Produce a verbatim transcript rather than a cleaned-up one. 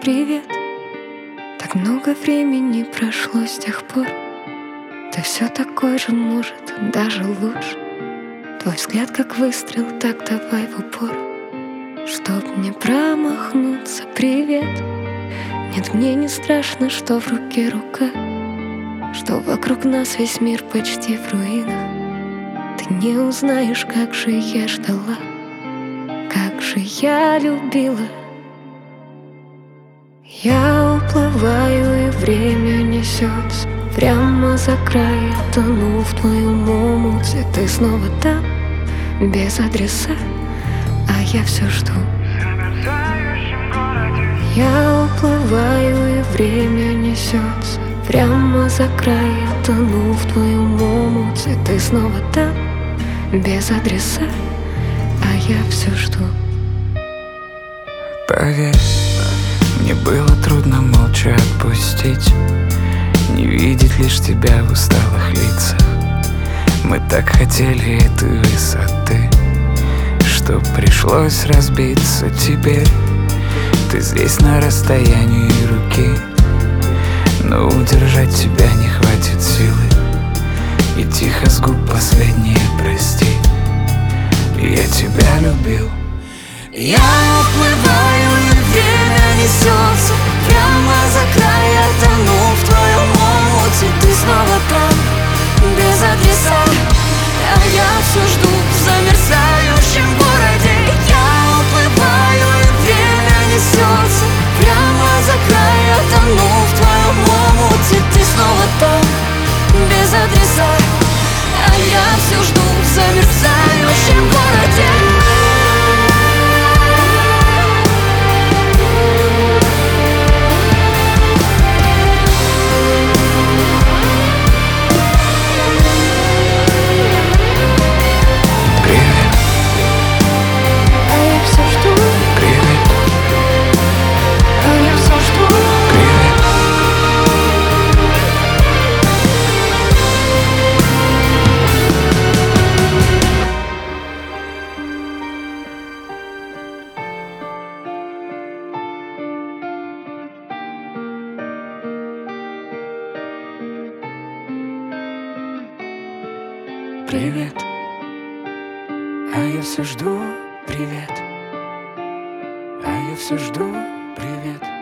привет. Так много времени прошло с тех пор. Ты все такой же, может, даже лучше. Твой взгляд как выстрел, так давай в упор. Чтоб не промахнуться, привет. Нет, мне не страшно, что в руке рука, что вокруг нас весь мир почти в руинах. Ты не узнаешь, как же я ждала, как же я любила. Я уплываю, и время несется прямо за край. Тону в твоем омуте, ты снова там, без адреса, а я все жду. Я уплываю, и время несется прямо за край. Тону в твоем омуте, ты снова там, без адреса, а я все жду. Поверь, мне было трудно молча отпустить, не видеть лишь тебя в усталых лицах. Мы так хотели этой высоты, что пришлось разбиться. Теперь ты здесь на расстоянии руки, но удержать тебя не хватит силы. И тихо с губ последнее прости, я тебя любил. Я уплываю, и время несется прямо за край. Я тону в твоем омуте, ты снова там, без адреса, а я все жду в замерзающем городе. Я уплываю, и время несется прямо за край. Я тону в твоем омуте, ты снова там, без адреса, а я все жду в замерзающем городе. Привет, а я все жду, привет, а я все жду, привет.